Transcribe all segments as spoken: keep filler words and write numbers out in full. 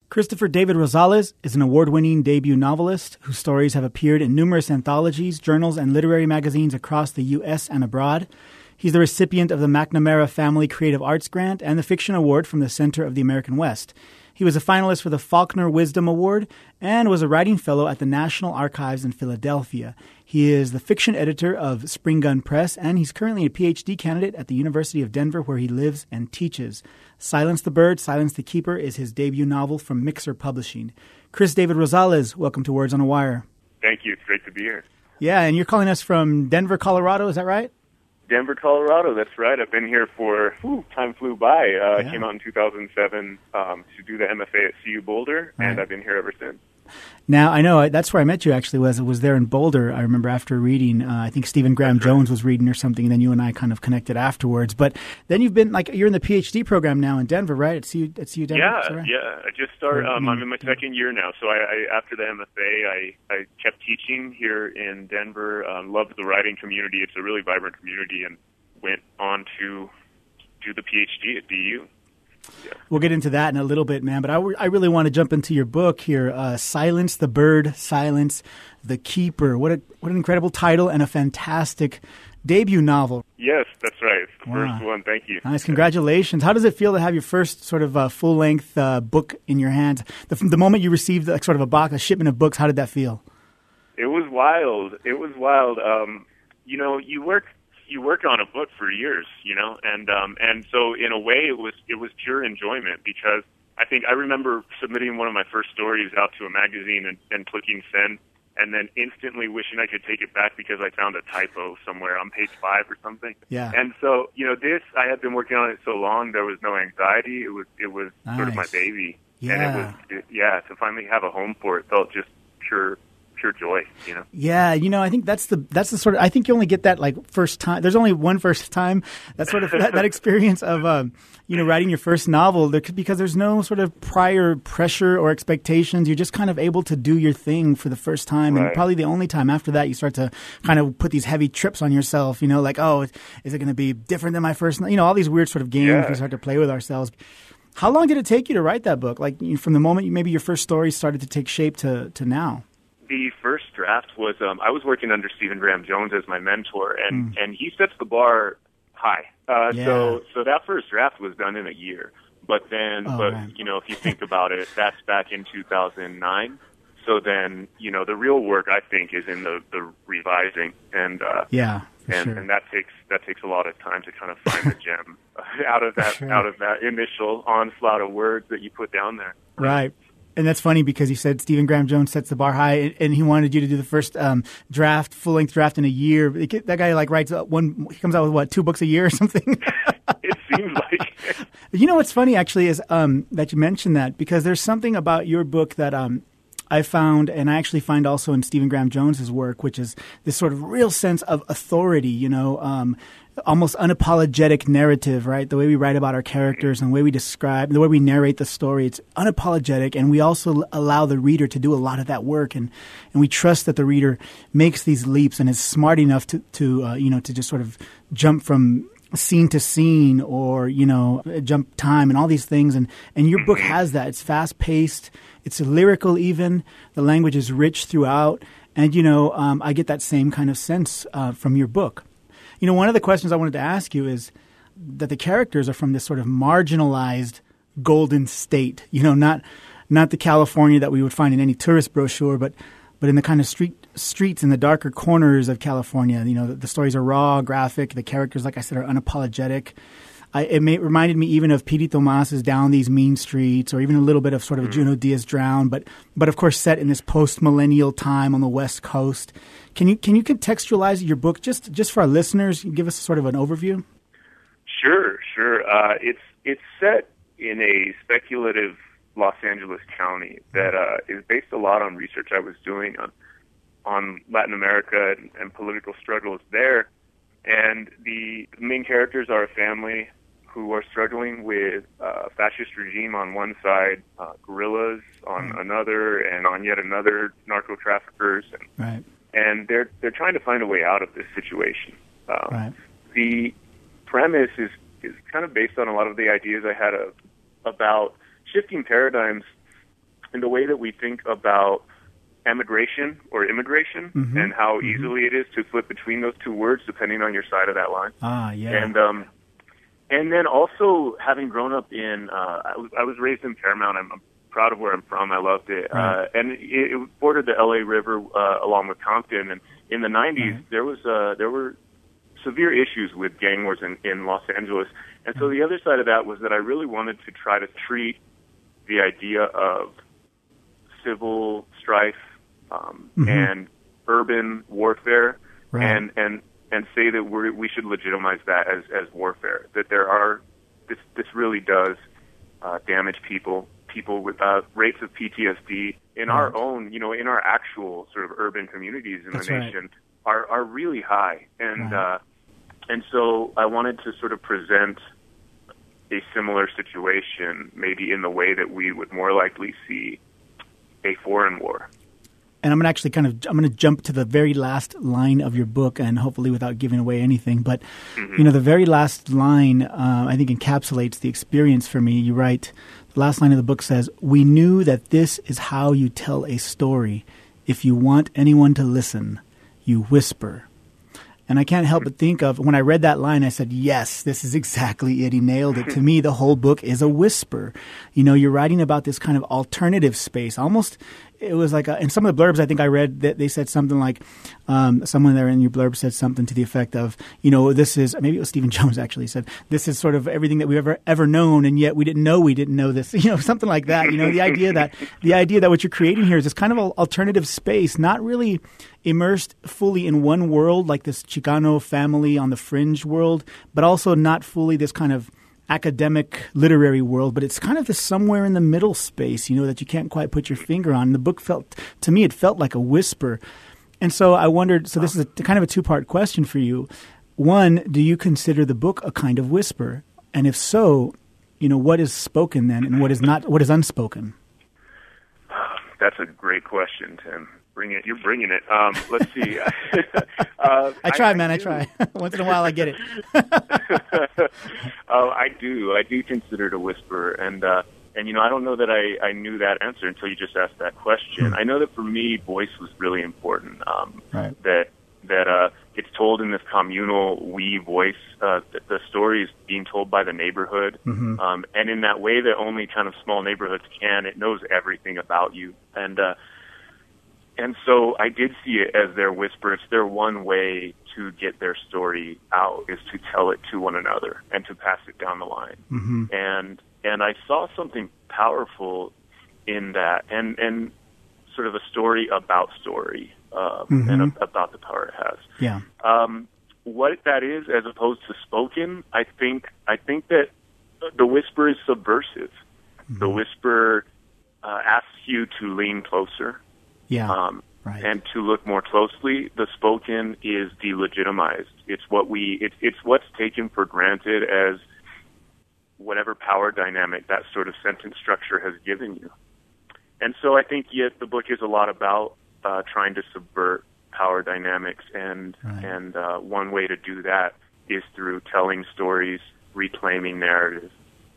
Christopher David Rosales is an award-winning debut novelist whose stories have appeared in numerous anthologies, journals, and literary magazines across the U S and abroad. He's the recipient of the McNamara Family Creative Arts Grant and the Fiction Award from the Center of the American West. He was a finalist for the Faulkner Wisdom Award and was a writing fellow at the National Archives in Philadelphia. He is the fiction editor of Spring Gun Press, and he's currently a P H D candidate at the University of Denver, where he lives and teaches. Silence the Bird, Silence the Keeper is his debut novel from Mixer Publishing. Chris David Rosales, welcome to Words on a Wire. Thank you. It's great to be here. Yeah, and you're calling us from Denver, Colorado, is that right? Denver, Colorado, that's right. I've been here for, whew, time flew by. Uh, I yeah. came out in two thousand seven um, to do the M F A at C U Boulder, right. and I've been here ever since. Now, I know that's where I met you, actually, was was there in Boulder. I remember after reading, uh, I think Stephen Graham That's right. Jones was reading or something, and then you and I kind of connected afterwards. But then you've been, like, you're in the P H D program now in Denver, right? At C U, at C U Denver? Yeah, right? yeah. I just started, Or, um, I I'm mean, in my second year now. So I, I after the M F A, I, I kept teaching here in Denver, um, loved the writing community. It's a really vibrant community, and went on to do the P H D at B U. Yeah. We'll get into that in a little bit, man. But I, w- I really want to jump into your book here, uh, Silence the Bird, Silence the Keeper. What a what an incredible title and a fantastic debut novel. Yes, that's right. It's the Wow. first one. Thank you. Nice. Congratulations. How does it feel to have your first sort of uh, full-length uh, book in your hands? The, the moment you received like, sort of a box, a shipment of books, how did that feel? It was wild. It was wild. Um, you know, you work you work on a book for years, you know, and um, and so in a way it was it was pure enjoyment, because I think I remember submitting one of my first stories out to a magazine and, and clicking send, and then instantly wishing I could take it back because I found a typo somewhere on page five or something. Yeah. And so, you know, this, I had been working on it so long, there was no anxiety. It was it was Nice. sort of my baby. Yeah. And it was, it, yeah, to finally have a home for it felt just pure pure joy, you know. Yeah, you know, I think that's the that's the sort of I think you only get that like first time. There's only one first time. That sort of that, that experience of um, you know, writing your first novel, there could, because there's no sort of prior pressure or expectations. You're just kind of able to do your thing for the first time, Right. and probably the only time after that you start to kind of put these heavy trips on yourself. You know, like, oh, is it going to be different than my first? You know, all these weird sort of games Yeah. we start to play with ourselves. How long did it take you to write that book? Like, you, from the moment you, maybe your first story started to take shape to to now? The first draft was, um, I was working under Stephen Graham Jones as my mentor, and, Mm. and he sets the bar high. Uh, Yeah. So so that first draft was done in a year. But then, Oh, but right. you know, if you think about it, that's back in two thousand nine. So then, you know, the real work, I think, is in the, the revising. And uh, Yeah, for and, sure. and that takes that takes a lot of time to kind of find the gem out of that Sure. out of that initial onslaught of words that you put down there. Right. And that's funny because you said Stephen Graham Jones sets the bar high, and he wanted you to do the first um, draft, full-length draft in a year. That guy like writes one. He comes out with what, two books a year or something. It seems like. You know what's funny actually is um, that you mentioned that, because there's something about your book that um, I found, and I actually find also in Stephen Graham Jones's work, which is this sort of real sense of authority. You know. Um, almost unapologetic narrative, right? The way we write about our characters and the way we describe, the way we narrate the story, it's unapologetic. And we also allow the reader to do a lot of that work. And, and we trust that the reader makes these leaps and is smart enough to, to uh, you know, to just sort of jump from scene to scene, or, you know, jump time and all these things. And, and your book has that. It's fast paced. It's lyrical even. The language is rich throughout. And, you know, um, I get that same kind of sense uh, from your book. You know, one of the questions I wanted to ask you is that the characters are from this sort of marginalized Golden State, you know, not not the California that we would find in any tourist brochure, but but in the kind of street streets in the darker corners of California. You know, the, the stories are raw, graphic. The characters, like I said, are unapologetic. I, it may, reminded me even of P D Tomas's Down These Mean Streets, or even a little bit of sort of a Junot Diaz Drown, but but of course set in this post-millennial time on the West Coast. Can you can you contextualize your book just just for our listeners? Give us sort of an overview. Sure, sure. Uh, it's it's set in a speculative Los Angeles county that uh, is based a lot on research I was doing on on Latin America and, and political struggles there. And the main characters are a family who are struggling with uh, fascist regime on one side, uh, guerrillas on mm. another, and on yet another, narco traffickers. And, right. and they're they're trying to find a way out of this situation. Um, right. The premise is, is kind of based on a lot of the ideas I had of, about shifting paradigms in the way that we think about emigration or immigration, mm-hmm. and how mm-hmm. easily it is to flip between those two words depending on your side of that line. Ah, yeah. And um, and then also having grown up in, uh, I, was, I was raised in Paramount. I'm, I'm proud of where I'm from. I loved it. Right. Uh, and it, it bordered the L A River uh, along with Compton. And in the nineties, right. there was uh, there were severe issues with gang wars in, in Los Angeles. And so the other side of that was that I really wanted to try to treat the idea of civil strife um, mm-hmm. and urban warfare, right. and, and and say that we we should legitimize that as, as warfare. That there are this this really does uh, damage people, people with uh, rates of P T S D in right. our own, you know, in our actual sort of urban communities in That's the nation right. are are really high, and right. uh, and so I wanted to sort of present a similar situation, maybe in the way that we would more likely see a foreign war. And I'm going to actually kind of I'm going to jump to the very last line of your book, and hopefully without giving away anything. But mm-hmm. you know, the very last line uh, I think encapsulates the experience for me. You write, the last line of the book says, "We knew that this is how you tell a story. If you want anyone to listen, you whisper." And I can't help but think of, when I read that line, I said, yes, this is exactly it. He nailed it. To me, the whole book is a whisper. You know, you're writing about this kind of alternative space. Almost, it was like, a, in some of the blurbs I think I read, that they said something like, um, someone there in your blurb said something to the effect of, you know, this is, maybe it was Stephen Jones actually said, this is sort of everything that we've ever, ever known, and yet we didn't know we didn't know this. You know, something like that. You know, the idea that, the idea that what you're creating here is this kind of alternative space, not really immersed fully in one world, like this Chicano family on the fringe world, but also not fully this kind of academic literary world, but it's kind of this somewhere in the middle space, you know, that you can't quite put your finger on. And the book felt, to me, it felt like a whisper. And so I wondered, so this is a, kind of a two-part question for you. One, do you consider the book a kind of whisper? And if so, you know, what is spoken then, and what is not, what is unspoken? That's a great question, Tim. Bring it. You're bringing it. Um, let's see. uh, I try, I, man. I, I try. Once in a while, I get it. Oh, I do. I do consider it a whisper, and uh, and you know, I don't know that I, I knew that answer until you just asked that question. Hmm. I know that for me, voice was really important. Um, right. That that uh, it's told in this communal we voice. Uh, the, the story is being told by the neighborhood, mm-hmm. um, and in that way that only kind of small neighborhoods can. It knows everything about you, and. Uh, And so I did see it as their whisper. It's their one way to get their story out, is to tell it to one another and to pass it down the line. Mm-hmm. And and I saw something powerful in that, and, and sort of a story about story, uh, mm-hmm. and a, about the power it has. Yeah. Um, what that is, as opposed to spoken, I think I think that the whisper is subversive. Mm-hmm. The whisper uh, asks you to lean closer. Yeah, um, right. And to look more closely. The spoken is delegitimized. It's what we. It, it's what's taken for granted as whatever power dynamic that sort of sentence structure has given you. And so I think yet the book is a lot about uh, trying to subvert power dynamics, and right. and uh, one way to do that is through telling stories, reclaiming narratives,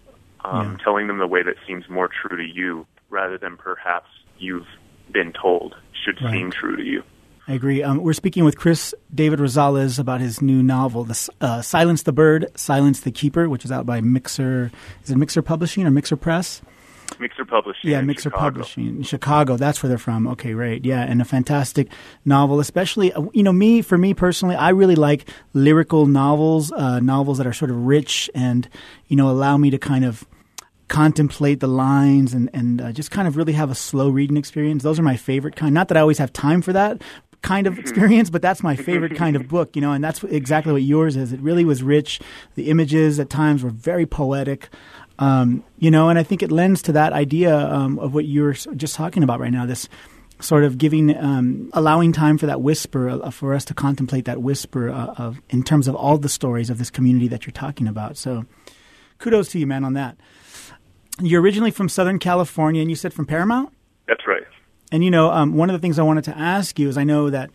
um, yeah. telling them the way that seems more true to you, rather than perhaps you've been told should right. seem true to you. I agree. Um, we're speaking with Chris David Rosales about his new novel, the, uh, Silence the Bird, Silence the Keeper, which is out by Mixer. Is it Mixer Publishing or Mixer Press? Mixer Publishing. Yeah, Mixer Chicago. Publishing in Chicago. That's where they're from. Okay, right. Yeah, and a fantastic novel, especially, you know, me, for me personally, I really like lyrical novels, uh, novels that are sort of rich and, you know, allow me to kind of contemplate the lines and, and uh, just kind of really have a slow reading experience. Those are my favorite kind. Not that I always have time for that kind of experience, but that's my favorite kind of book, you know, and that's exactly what yours is. It really was rich. The images at times were very poetic, um, you know, and I think it lends to that idea um, of what you're just talking about right now, this sort of giving, um, allowing time for that whisper, uh, for us to contemplate that whisper uh, of in terms of all the stories of this community that you're talking about. So kudos to you, man, on that. You're originally from Southern California, and you said from Paramount? That's right. And, you know, um, one of the things I wanted to ask you is I know that,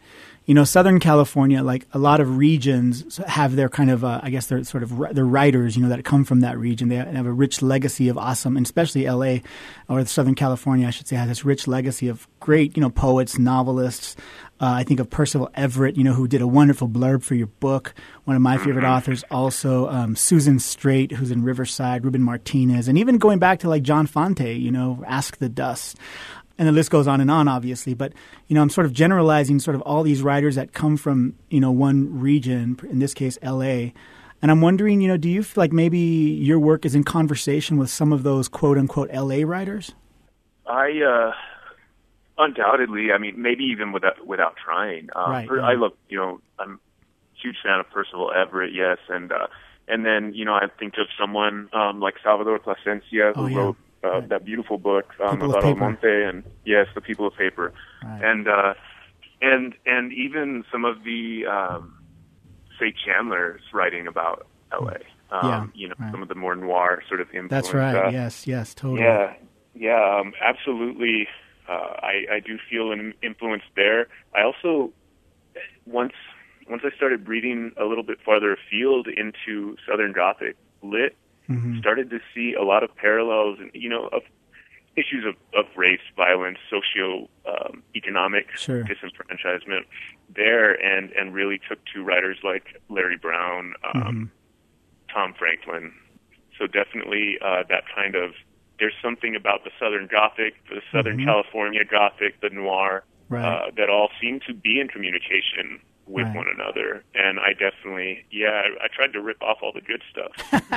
you know, Southern California, like a lot of regions have their kind of, uh, I guess they're sort of, they're writers, you know, that come from that region. They have a rich legacy of awesome, and especially L A, or Southern California, I should say, has this rich legacy of great, you know, poets, novelists. Uh, I think of Percival Everett, you know, who did a wonderful blurb for your book. One of my favorite authors also, um, Susan Straight, who's in Riverside, Ruben Martinez, and even going back to like John Fonte, you know, Ask the Dust. And the list goes on and on, obviously. But, you know, I'm sort of generalizing sort of all these writers that come from, you know, one region, in this case, L A. And I'm wondering, you know, do you feel like maybe your work is in conversation with some of those quote-unquote L A writers? I, uh, undoubtedly, I mean, maybe even without without trying. Um, right, per, right. I love, you know, I'm a huge fan of Percival Everett, yes. And, uh, and then, you know, I think of someone um, like Salvador Plasencia, who oh, yeah. wrote Uh, right. that beautiful book um, People about of Paper. Almonte, and yes, The People of Paper, Right. and uh, and and even some of the um, say Chandler's writing about L A. Um, Yeah, you know, right. some of the more noir sort of influence. That's right. Uh, yes, yes, totally. Yeah, yeah, um, absolutely. Uh, I I do feel an influence there. I also once once I started reading a little bit farther afield into Southern Gothic lit. Mm-hmm. Started to see a lot of parallels, you know, of issues of, of race, violence, socio um, economic Sure. disenfranchisement there, and, and really took to writers like Larry Brown, um, Mm-hmm. Tom Franklin. So definitely uh, that kind of, there's something about the Southern Gothic, the Southern Mm-hmm. California Gothic, the noir, Right. uh, that all seem to be in communication with Right. one another. And I definitely, yeah, I, I tried to rip off all the good stuff.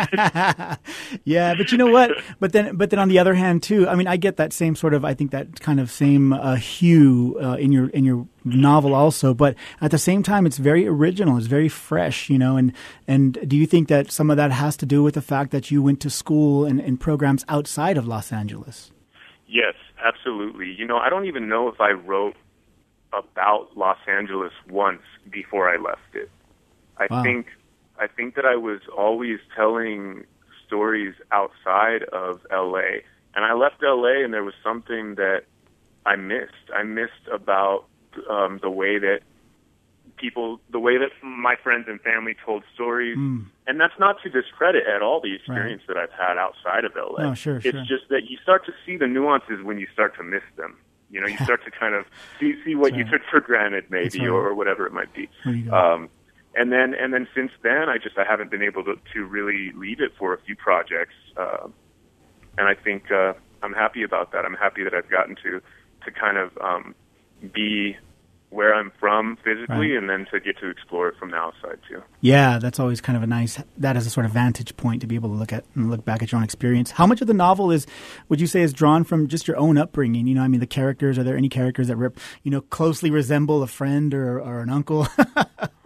Yeah, but you know what? But then, but then on the other hand, too, I mean, I get that same sort of, I think that kind of same uh, hue uh, in your in your novel also. But at the same time, it's very original. It's very fresh, you know. And and do you think that some of that has to do with the fact that you went to school and, and programs outside of Los Angeles? Yes, absolutely. You know, I don't even know if I wrote about Los Angeles once before I left it. I Wow. think I think that I was always telling stories outside of L A. And I left L A and there was something that I missed. I missed about um, the way that people, the way that my friends and family told stories. Mm. And that's not to discredit at all the experience right. that I've had outside of L A. Oh, sure, it's sure. just that you start to see the nuances when you start to miss them. You know, you start to kind of see, see what That's you right. took for granted, maybe, right. or, or whatever it might be. There you go. Um, and then, and then since then, I just I haven't been able to, to really leave it for a few projects, uh, and I think uh, I'm happy about that. I'm happy that I've gotten to to kind of um, be where I'm from physically, Right. and then to get to explore it from the outside too. Yeah, that's always kind of a nice, that is a sort of vantage point to be able to look at and look back at your own experience. How much of the novel is, would you say, is drawn from just your own upbringing? You know, I mean, the characters, are there any characters that, rep, you know, closely resemble a friend or, or an uncle? uh,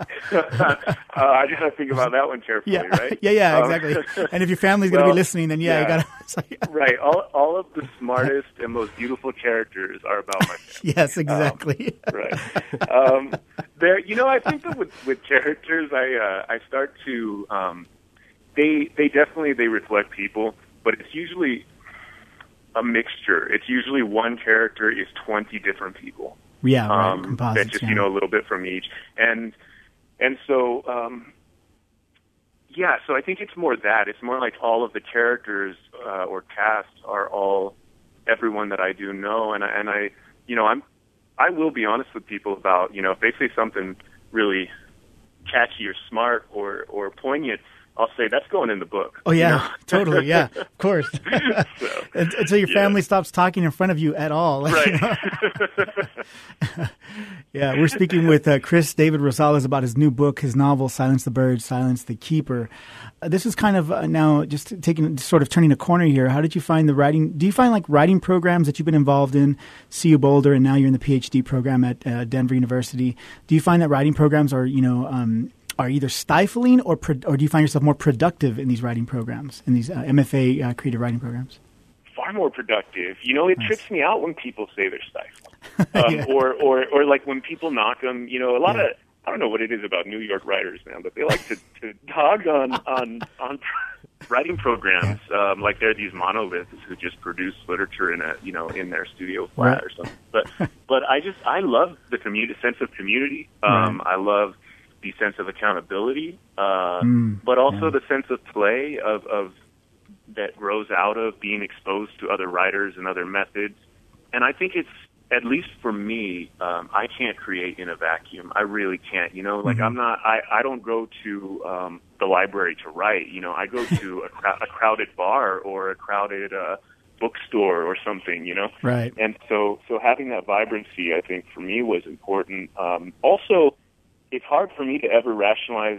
I just have to think about that one carefully, yeah. right? yeah, yeah, Um, exactly. And if your family's going to well, be listening, then yeah, yeah. you got to. Right. All all of the smartest and most beautiful characters are about my family. Yes, exactly. Um, right. Um, there, you know, I think that with, with characters, I uh, I start to um, they they definitely they reflect people, but it's usually a mixture. It's usually one character is twenty different people. Yeah, right. Um, Composites, that just yeah. you know a little bit from each, and and so um, yeah. So I think it's more that it's more like all of the characters uh, or cast are all everyone that I do know, and I, and I you know I'm I will be honest with people about you know if they say something really catchy or smart or or poignant, I'll say that's going in the book. Oh yeah, you know? totally. Yeah, of course. So, Until your yeah. family stops talking in front of you at all. Right. You know? Yeah, we're speaking with uh, Chris David Rosales about his new book, his novel, Silence the Bird, Silence the Keeper. Uh, this is kind of uh, now just taking, sort of turning a corner here. How did you find the writing? Do you find like writing programs that you've been involved in, C U Boulder, and now you're in the PhD program at uh, Denver University? Do you find that writing programs are, you know, um, are either stifling or pro- or do you find yourself more productive in these writing programs, in these uh, M F A uh, creative writing programs? Far more productive. You know, it Nice. trips me out when people say they're stifling. Um, Yeah. or, or, or like when people knock them, you know, a lot Yeah. of, I don't know what it is about New York writers, man, but they like to, to dog on, on, on writing programs. Um, like they're these monoliths who just produce literature in a, you know, in their studio flat Right. or something. But, but I just I love the community sense of community. Um, Right. I love the sense of accountability, uh, Mm, but also yeah. the sense of play of, of that grows out of being exposed to other writers and other methods. And I think it's, at least for me, um, I can't create in a vacuum. I really can't. You know, like Mhm. I'm not. I, I don't go to um, the library to write. You know, I go to a, crowd, a crowded bar or a crowded uh, bookstore or something. You know, Right. and so so having that vibrancy, I think, for me was important. Um, also, it's hard for me to ever rationalize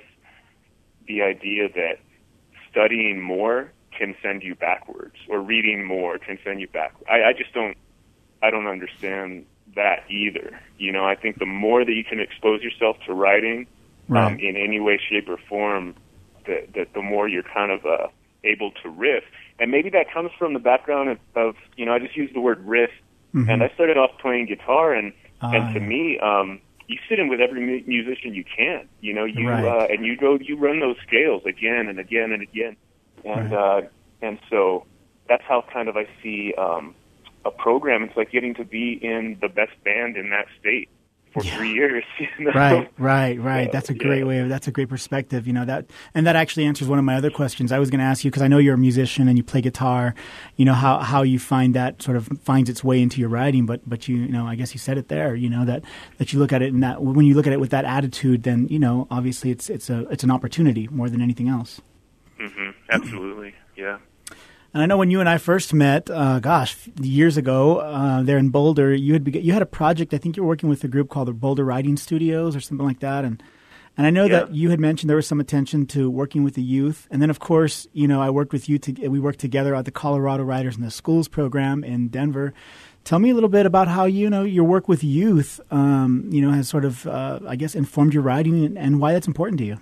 the idea that studying more can send you backwards, or reading more can send you backwards. I, I just don't. I don't understand that either. You know, I think the more that you can expose yourself to writing um, Right. in any way, shape, or form, that, that the more you're kind of uh, able to riff. And maybe that comes from the background of, of you know, I just used the word riff, Mhm. and I started off playing guitar, and Ah, and to yeah. me, um, you sit in with every mu- musician you can. You know, you Right. uh, and you go, you run those scales again and again and again, and Right. uh, and so that's how kind of I see. Um, a program. It's like getting to be in the best band in that state for Yeah. three years. You know? Right, right, right. Yeah, That's a great yeah. way. Of, that's a great perspective. You know that, and that actually answers one of my other questions. I was going to ask you because I know you're a musician and you play guitar. You know how, how you find that sort of finds its way into your writing. But but you, you know I guess you said it there. You know that, that you look at it in that when you look at it with that attitude, then you know obviously it's it's a it's an opportunity more than anything else. Mm-hmm. Absolutely. Yeah. And I know when you and I first met, uh, gosh, years ago, uh, there in Boulder, you had beg- you had a project. I think you were working with a group called the Boulder Writing Studios or something like that. And and I know Yeah. that you had mentioned there was some attention to working with the youth. And then, of course, you know, I worked with you. To, we worked together at the Colorado Writers in the Schools program in Denver. Tell me a little bit about how you know your work with youth, um, you know, has sort of, uh, I guess, informed your writing and, and why that's important to you.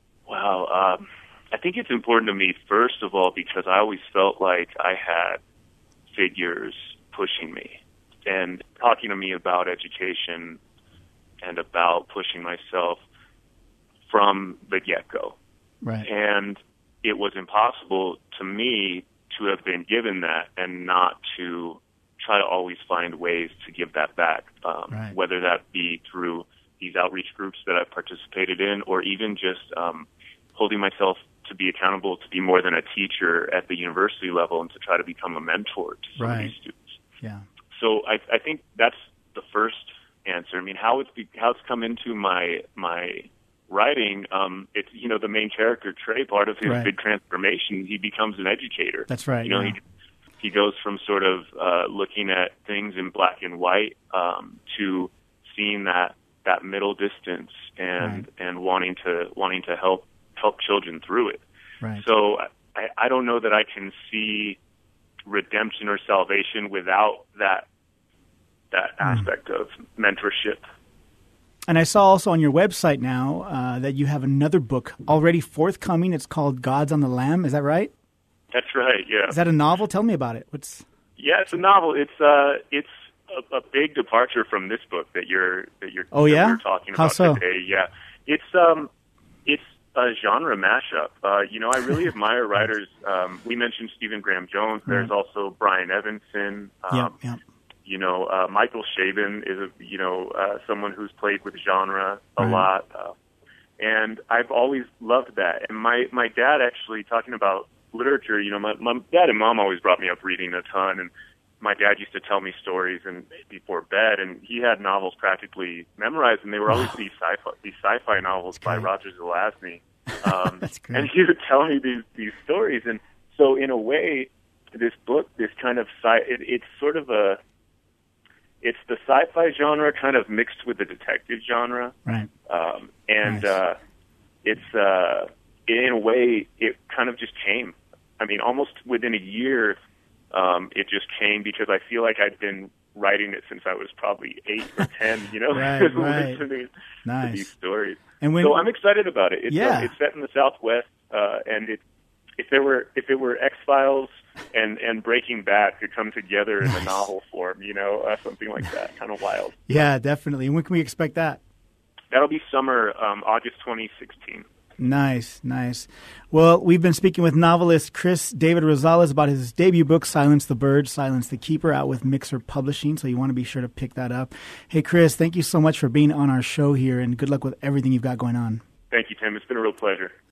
Wow. Um, I think it's important to me, first of all, because I always felt like I had figures pushing me and talking to me about education and about pushing myself from the get-go. Right. And it was impossible to me to have been given that and not to try to always find ways to give that back, um, Right. whether that be through these outreach groups that I participated in, or even just um, holding myself to be accountable to be more than a teacher at the university level and to try to become a mentor to some Right. of these students. Yeah. So I, I think that's the first answer. I mean, how it's be, how it's come into my my writing. Um, it's you know the main character Trey. Part of his Right. big transformation, he becomes an educator. That's right. You know, yeah. he he goes from sort of uh, looking at things in black and white um, to seeing that that middle distance and Right. and wanting to wanting to help help children through it. Right. So I, I don't know that I can see redemption or salvation without that that Mm. aspect of mentorship. And I saw also on your website now uh, that you have another book already forthcoming. It's called Gods on the Lam. Is that right? That's right. Yeah. Is that a novel? Tell me about it. What's Yeah, it's a novel. It's uh, it's a, a big departure from this book that you're that you're, Oh, that yeah? we're talking How about so? today. Yeah, it's um, it's a genre mashup. Uh, you know, I really admire writers. Um, we mentioned Stephen Graham Jones. There's Right. also Brian Evanson. Um, yeah, yeah. You know, uh, Michael Chabon is a, you know uh, someone who's played with genre a Right. lot, uh, and I've always loved that. And my my dad actually talking about literature. You know, my, my dad and mom always brought me up reading a ton, and my dad used to tell me stories and before bed, and he had novels practically memorized, and they were always these sci-fi these sci-fi novels by great. Roger Zelazny. Um, That's great. and he would tell me these these stories, and so in a way, this book, this kind of sci, it, it's sort of a it's the sci-fi genre kind of mixed with the detective genre, Right. um, and Nice. uh, it's uh, in a way it kind of just came. I mean, almost within a year, um, it just came because I feel like I'd been writing it since I was probably eight or ten. You know, Right, right. listening to Nice. these stories. And when So I'm excited about it. It's, Yeah. uh, it's set in the Southwest, uh, and it, if there were if it were X-Files and, and Breaking Bad could come together in a novel form, you know, uh, something like that, kind of wild. yeah, definitely. And when can we expect that? That'll be summer, um, August twenty sixteen. Nice, nice. Well, we've been speaking with novelist Chris David Rosales about his debut book, Silence the Bird, Silence the Keeper, out with Mixer Publishing, so you want to be sure to pick that up. Hey, Chris, thank you so much for being on our show here, and good luck with everything you've got going on. Thank you, Tim. It's been a real pleasure.